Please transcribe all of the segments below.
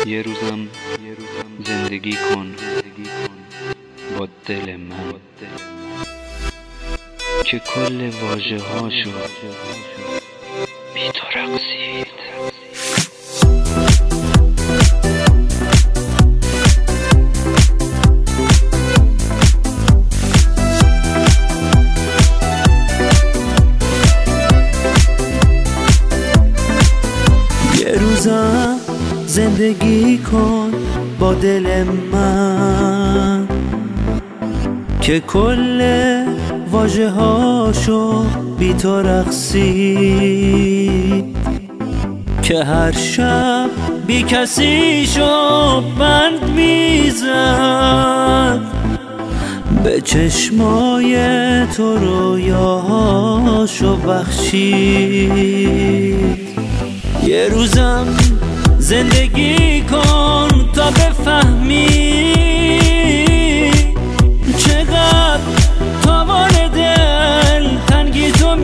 یه روزم زندگی کن با دل من که کل واژه هاشو بی تو رقصید. یه روزم زندگی کن با دل من که کل واژه هاشو بی تو رقصید، که هر شب بی کسی شو بند میزد، به چشمای تو رویاهاشو بخشید. یه روزم زندگی کن تا بفهمی چقدر تاوان دل تنگی تو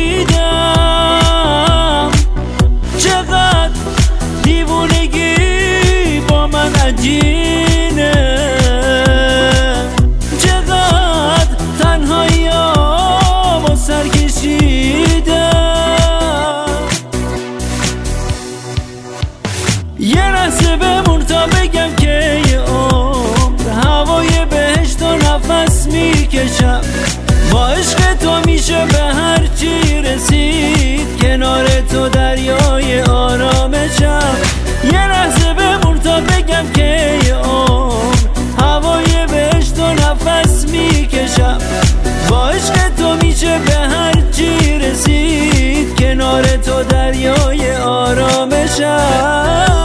میدم، چقدر دیوونگی با من عجینه، چقدر تنهایی‌امو سر کشیدم. یه لحظه بمون تا بگم که یه عمر هوای بهشت و نفس میکشم، با عشق تو میشه به هر چی رسید، کنار تو دریای آرامشم. یه لحظه بمون تا بگم که یه عمر هوای بهشت و نفس میکشم، با عشق تو میشه به هر چی رسید، کنار تو دریای آرامشم.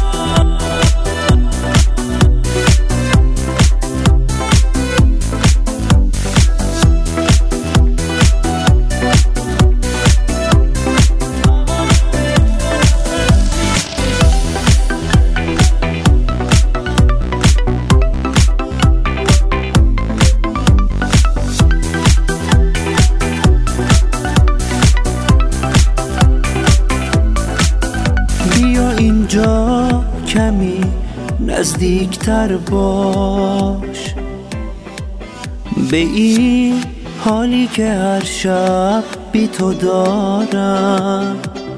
اینجا کمی نزدیکتر باش به این حالی که هر شب بی تو دارم،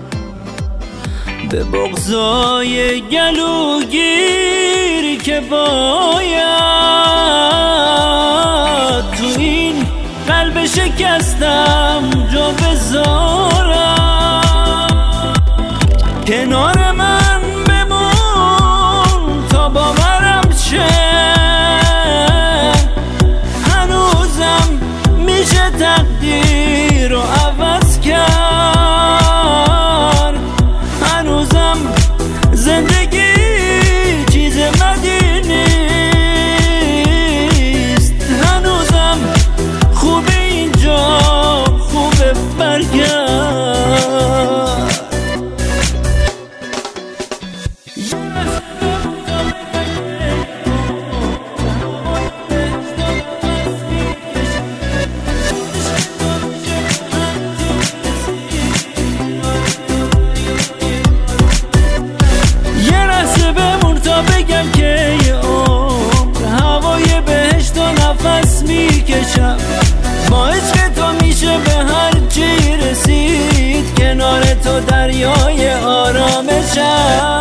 به بغضای گلوگیر که باید تو این قلب شکستم جا بذارم. کنار من بمون تا باورم شه، هنوزم میشه تقدیر رو عوض کرد، هنوزم زندگی چیز بدی نیست، هنوزم خوبه اینجا خوبه برگرد. بگم که یه عمر هوای بهشت و نفس میکشم، با عشق تو میشه به هر چی رسید، کنار تو دریای آرامشم.